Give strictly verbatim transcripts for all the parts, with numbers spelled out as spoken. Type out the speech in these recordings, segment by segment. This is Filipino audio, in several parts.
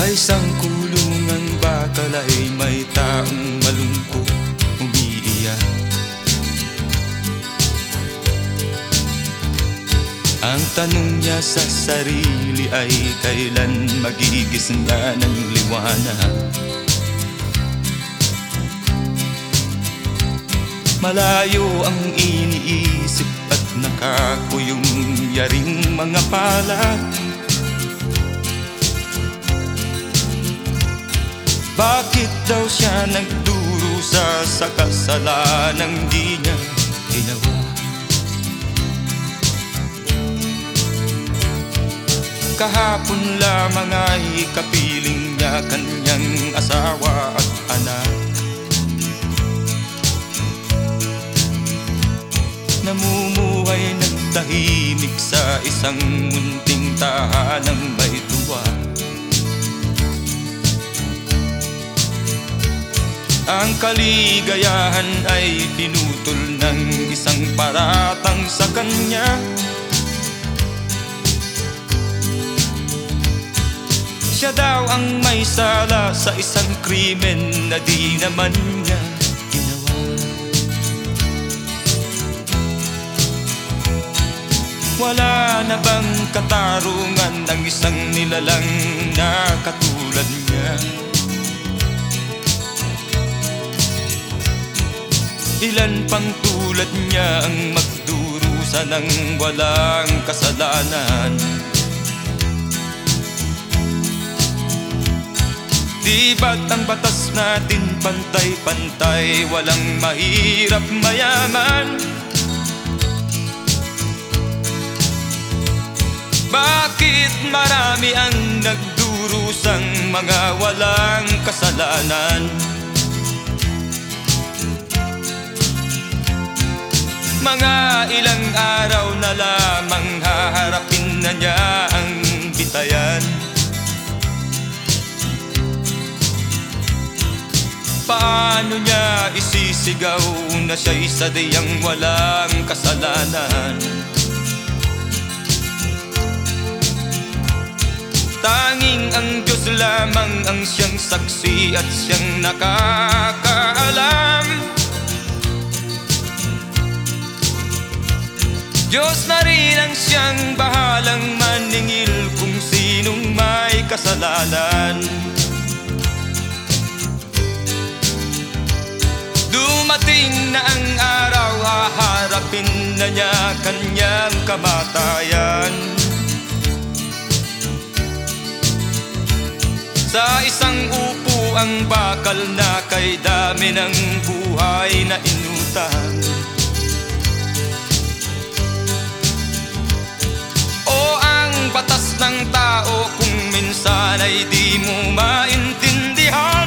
Sa isang kulungang bakal ay may taong malungkot umiiyak. Ang tanong niya sa sarili ay kailan magigising na ng liwanag. Malayo ang iniisip at nakakuyong yaring mga palad. Bakit daw siya nagdurusa sa kasalanang di niya ginawa? Kahapon lamang ay kapiling niya kanyang asawa at anak. Namumuhay nagtahimik sa isang munting tahanang may tuwa. Ang kaligayahan ay pinutol ng isang paratang sa kanya. Siya daw ang may sala sa isang krimen na di naman niya ginawa. Wala na bang katarungan ng isang nilalang na katulad niya? Ilan pang tulad niya ang magdurusa ng walang kasalanan? Di ba't ang batas natin pantay-pantay, walang mahirap mayaman? Bakit marami ang nagdurusang mga walang kasalanan? Mga ilang araw na lamang haharapin na niya ang bitayan. Paano niya isisigaw na siya'y sadyang walang kasalanan? Tanging ang Diyos lamang ang siyang saksi at siyang nakakaalam. Diyos na rin ang siyang bahalang maningil kung sinong may kasalanan. Dumating na ang araw, haharapin na niya kanyang kamatayan. Sa isang upo ang bakal na kay dami ng buhay na inutang. O ang batas ng tao kung minsan ay di mo maintindihan.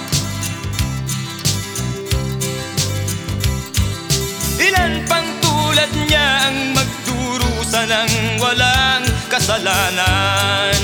Ilan pang tulad niya ang magdurusa ng walang kasalanan?